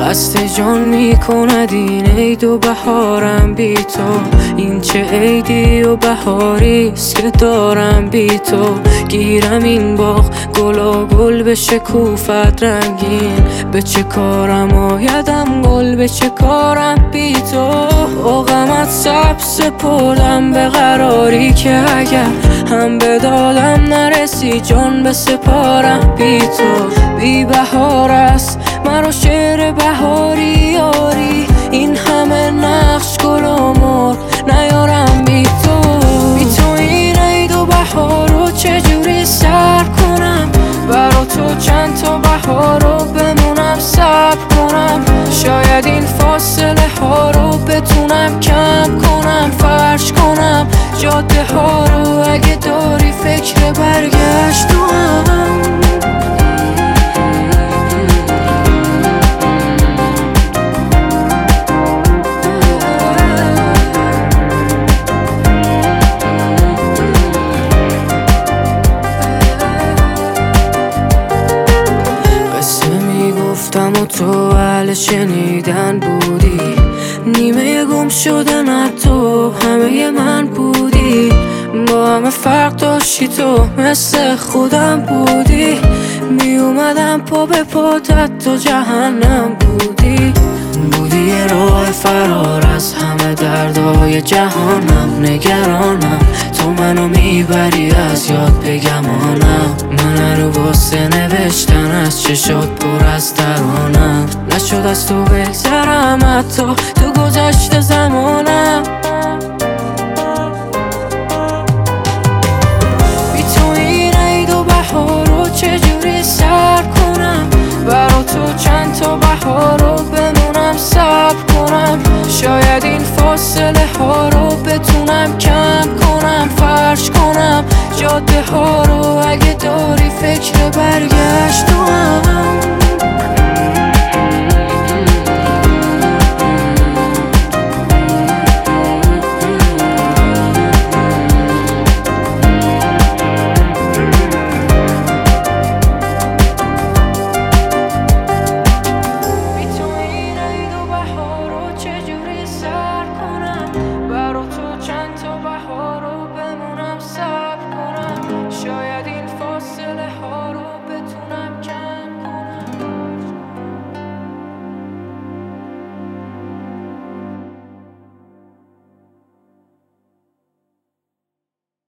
خسته جان میکند این عید و بهارم بی تو. این چه عیدی و بهاریست که دارم بی تو. گیرم این باغ گل و گل به شکوفت رنگین. به چه کارم آیدم گل، به چه کارم بی تو. عقمت سبز سپردم به قراری که اگر هم به دادم نرسی جان به سپارم بی تو. بی بهار است مرا شعر بهاری یاری. این همه نقش گل و مرغ نیارم بی تو. بی تو این عید و بهار رو چجوری سر کنم؟ برا تو چند تا بهار رو بمونم صبر کنم. شاید این فاصله ها رو بتونم کم کنم، فرش کنم جاده ها رو. اگه داری فکر برگشت تو هم گفتم و تو اهل شنیدن بودی. نیمه گم شدن تو همه من بودی. با همه فرق داشتی تو مثل خودم بودی. می اومدم پا به پاتت تو جهنم بودی. بودی یه راه فرار از همه دردای جهانم. نگرانم تو منو میبری از یاد بگمانم. من رو واسه نوشتن از چشات پر از ترانم. نشد از تو بگذرم حتی تو گذشته زمانم. بی تو این عید و بهار رو چجوری سر کنم؟ برا تو چند تا بهار رو بمونم صبر کنم. شاید این فاصله ها رو بتونم کم کنم، فرش کنم جاده ها رو. اگه داری فکر برگشت تو هم